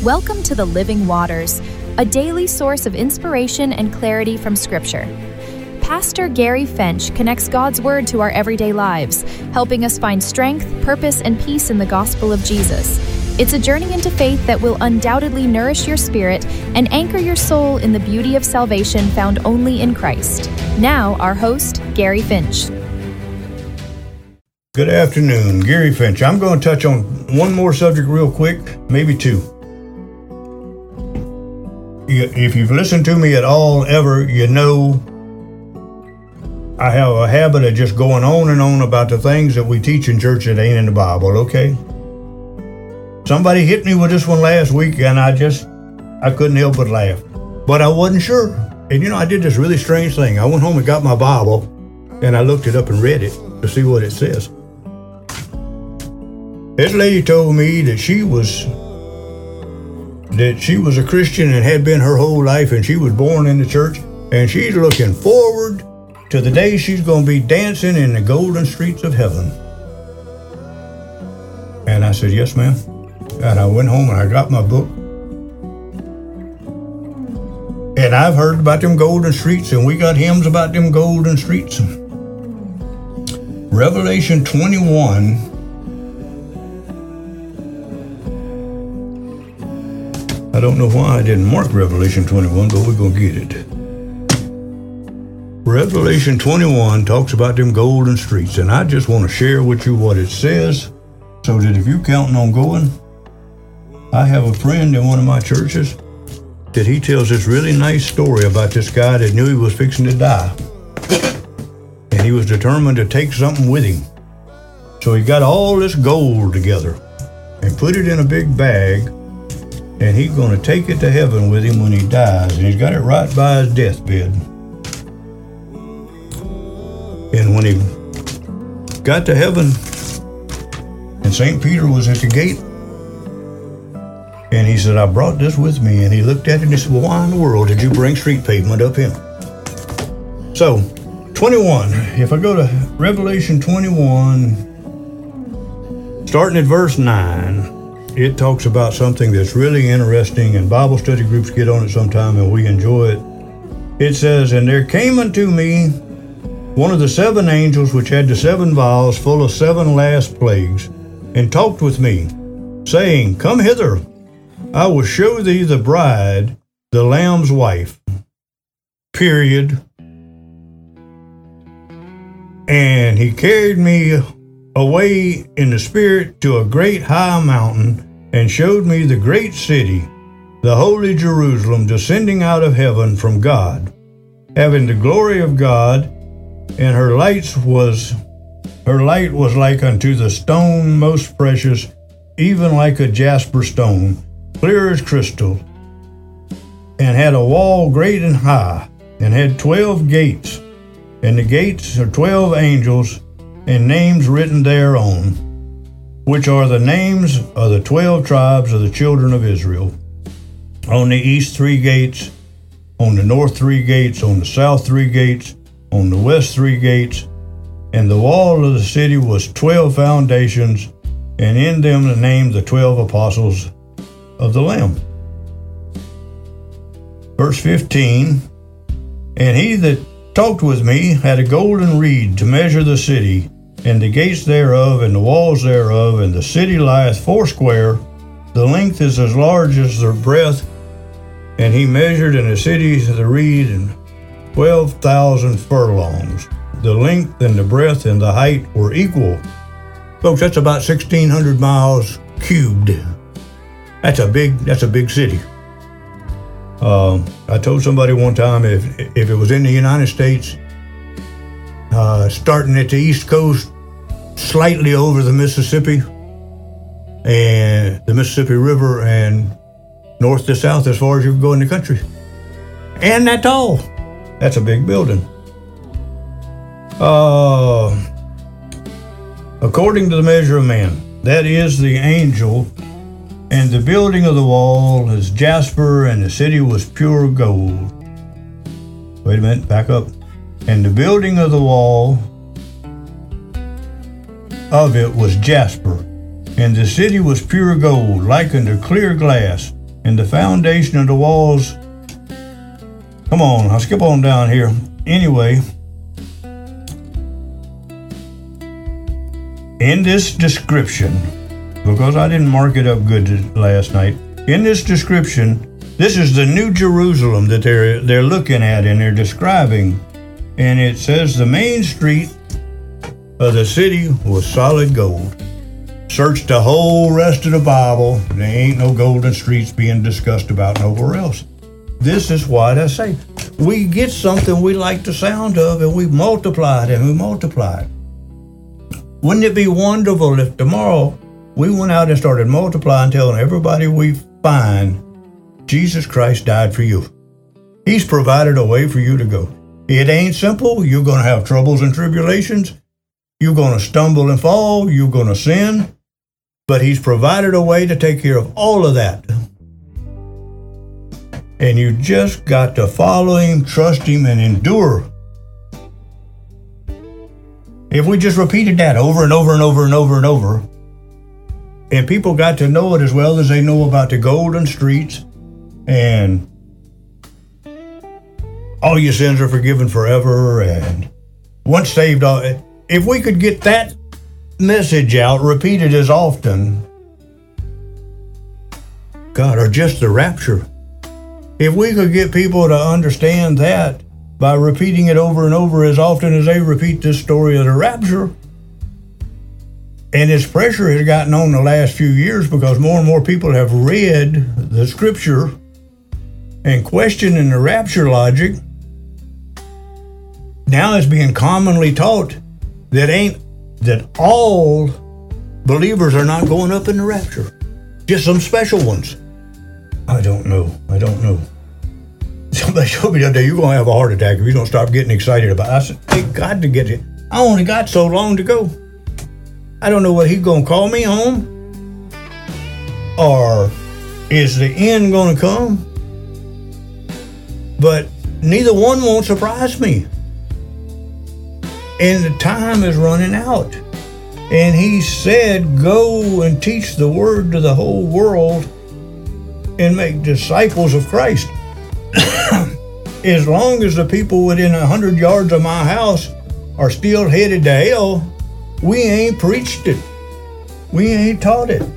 Welcome to The Living Waters, a daily source of inspiration and clarity from Scripture. Pastor Gary Finch connects God's Word to our everyday lives, helping us find strength, purpose, and peace in the gospel of Jesus. It's a journey into faith that will undoubtedly nourish your spirit and anchor your soul in the beauty of salvation found only in Christ. Now, our host, Gary Finch. Good afternoon, Gary Finch. I'm going to touch on one more subject real quick, maybe two. If you've listened to me at all ever, you know I have a habit of just going on and on about the things that we teach in church that ain't in the Bible, okay? Somebody hit me with this one last week and I couldn't help but laugh. But I wasn't sure. And I did this really strange thing. I went home and got my Bible and I looked it up and read it to see what it says. This lady told me that she was a Christian and had been her whole life, and she was born in the church, and she's looking forward to the day she's going to be dancing in the golden streets of heaven. And I said, yes, ma'am. And I went home and I got my book. And I've heard about them golden streets, and we got hymns about them golden streets. Revelation 21. I don't know why I didn't mark Revelation 21, but we're going to get it. Revelation 21 talks about them golden streets, and I just want to share with you what it says, so that if you're counting on going, I have a friend in one of my churches that he tells this really nice story about this guy that knew he was fixing to die, and he was determined to take something with him. So he got all this gold together and put it in a big bag, and he's going to take it to heaven with him when he dies. And he's got it right by his deathbed. And when he got to heaven, and St. Peter was at the gate, and he said, I brought this with me. And he looked at it and he said, well, why in the world did you bring street pavement up here? So, 21. If I go to Revelation 21, starting at verse 9, it talks about something that's really interesting, and Bible study groups get on it sometime, and we enjoy it. It says, and there came unto me one of the seven angels which had the seven vials full of seven last plagues, and talked with me, saying, come hither, I will show thee the bride, the Lamb's wife. Period. And he carried me away in the spirit to a great high mountain, and showed me the great city, the holy Jerusalem, descending out of heaven from God, having the glory of God, and her light was like unto the stone most precious, even like a jasper stone, clear as crystal, and had a wall great and high, and had 12 gates, and the gates are 12 angels, and names written thereon, which are the names of the 12 tribes of the children of Israel. On the east 3 gates, on the north 3 gates, on the south 3 gates, on the west 3 gates, and the wall of the city was 12 foundations, and in them the names of the 12 apostles of the Lamb. Verse 15, and he that talked with me had a golden reed to measure the city, and the gates thereof, and the walls thereof, and the city lieth foursquare. The length is as large as the breadth. And he measured in the city the reed, and 12,000 furlongs. The length and the breadth and the height were equal. Folks, that's about 1,600 miles cubed. That's a big city. I told somebody one time if it was in the United States, starting at the East Coast, slightly over the Mississippi and the Mississippi River, and north to south as far as you can go in the country. And that's all. That's a big building. According to the measure of man, that is the angel, and the building of the wall is jasper, and the city was pure gold. Wait a minute, back up. And the building of the wall of it was jasper, and the city was pure gold, like unto clear glass, and the foundation of the walls. Come on, I'll skip on down here. Anyway, in this description, because I didn't mark it up good last night, in this description, this is the New Jerusalem that they're looking at and they're describing. And it says the main street of the city was solid gold. Search the whole rest of the Bible. There ain't no golden streets being discussed about nowhere else. This is what I say. We get something we like the sound of and we multiply it and we multiply it. Wouldn't it be wonderful if tomorrow we went out and started multiplying, telling everybody we find Jesus Christ died for you. He's provided a way for you to go. It ain't simple. You're going to have troubles and tribulations. You're going to stumble and fall. You're going to sin. But He's provided a way to take care of all of that. And you just got to follow Him, trust Him, and endure. If we just repeated that over and over and over and over and over, and people got to know it as well as they know about the golden streets, and all your sins are forgiven forever, and once saved, if we could get that message out, repeated as often, God, or just the rapture. If we could get people to understand that by repeating it over and over as often as they repeat this story of the rapture, and this pressure has gotten on the last few years because more and more people have read the scripture and questioning the rapture logic. Now it's being commonly taught that all believers are not going up in the rapture. Just some special ones. I don't know. Somebody showed me the other day, you're going to have a heart attack if you don't stop getting excited about it. I said, thank God to get it. I only got so long to go. I don't know whether He's going to call me home or is the end going to come. But neither one won't surprise me. And the time is running out. And He said, go and teach the word to the whole world and make disciples of Christ. As long as the people within 100 yards of my house are still headed to hell, we ain't preached it. We ain't taught it.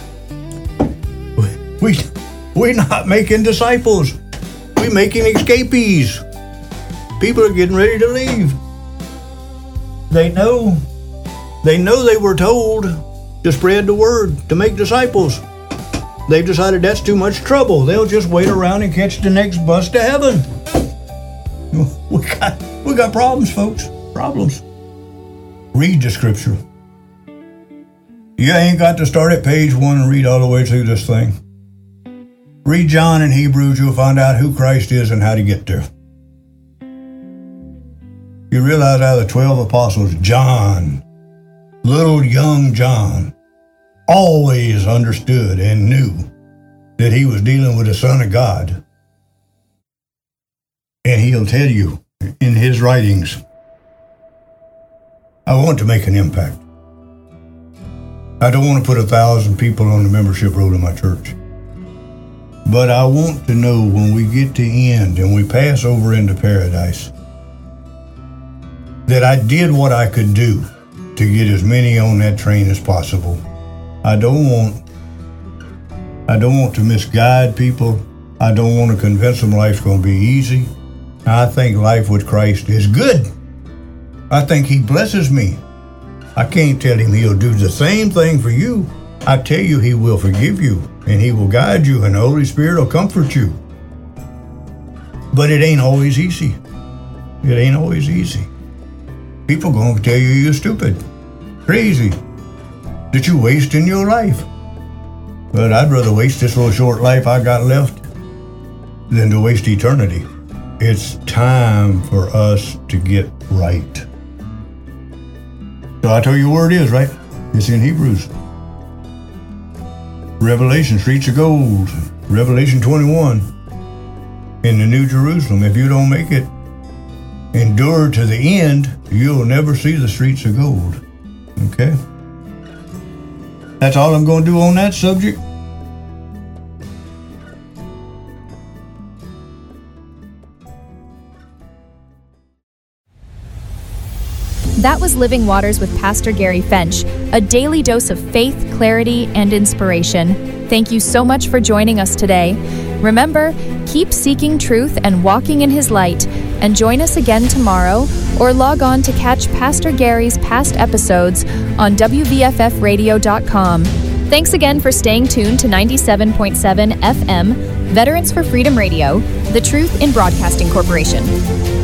We're not making disciples. We're making escapees. People are getting ready to leave. They know they were told to spread the word, to make disciples. They've decided that's too much trouble. They'll just wait around and catch the next bus to heaven. We got problems, folks. Problems. Read the scripture. You ain't got to start at page 1 and read all the way through this thing. Read John and Hebrews. You'll find out who Christ is and how to get there. You realize out of the 12 apostles, John, little young John, always understood and knew that he was dealing with the Son of God. And he'll tell you in his writings, I want to make an impact. I don't want to put 1,000 people on the membership roll in my church. But I want to know when we get to end and we pass over into paradise that I did what I could do to get as many on that train as possible. I don't want to misguide people. I don't want to convince them life's going to be easy. I think life with Christ is good. I think He blesses me. I can't tell Him He'll do the same thing for you. I tell you He will forgive you and He will guide you and the Holy Spirit will comfort you. But it ain't always easy. It ain't always easy. People going to tell you you're stupid, crazy, that you're wasting your life. But I'd rather waste this little short life I got left than to waste eternity. It's time for us to get right. So I tell you where it is, right? It's in Hebrews. Revelation, streets of gold. Revelation 21. In the New Jerusalem. If you don't make it, endure to the end, you'll never see the streets of gold. Okay? That's all I'm going to do on that subject. That was Living Waters with Pastor Gary Fench, a daily dose of faith, clarity, and inspiration. Thank you so much for joining us today. Remember, keep seeking truth and walking in His light, and join us again tomorrow, or log on to catch Pastor Gary's past episodes on WVFFradio.com. Thanks again for staying tuned to 97.7 FM, Veterans for Freedom Radio, the Truth in Broadcasting Corporation.